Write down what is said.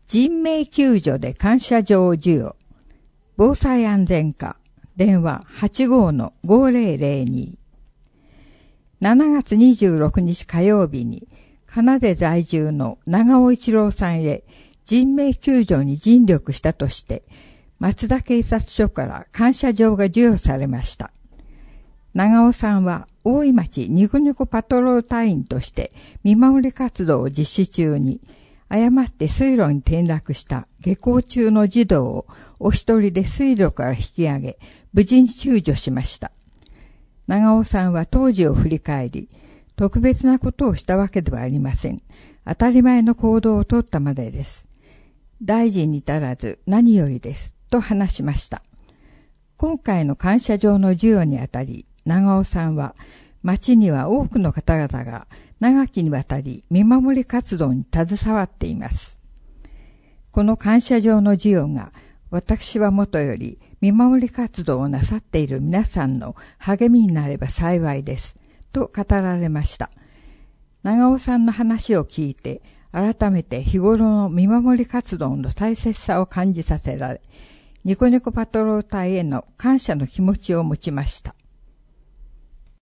人命救助で感謝状授与。防災安全課。電話 85-5002。7月26日火曜日に、カナダ在住の長尾一郎さんへ人命救助に尽力したとして、松田警察署から感謝状が授与されました。長尾さんは大井町ニコニコパトロール隊員として見守り活動を実施中に、誤って水路に転落した下校中の児童をお一人で水路から引き上げ、無事に救助しました。長尾さんは当時を振り返り、特別なことをしたわけではありません。当たり前の行動をとったまでです。大事に至らず何よりです。と話しました。今回の感謝状の授与にあたり、長尾さんは、町には多くの方々が長きにわたり見守り活動に携わっています。この感謝状の授与が、私はもとより見守り活動をなさっている皆さんの励みになれば幸いです。と語られました。長尾さんの話を聞いて、改めて日頃の見守り活動の大切さを感じさせられ、ニコニコパトロール隊への感謝の気持ちを持ちました。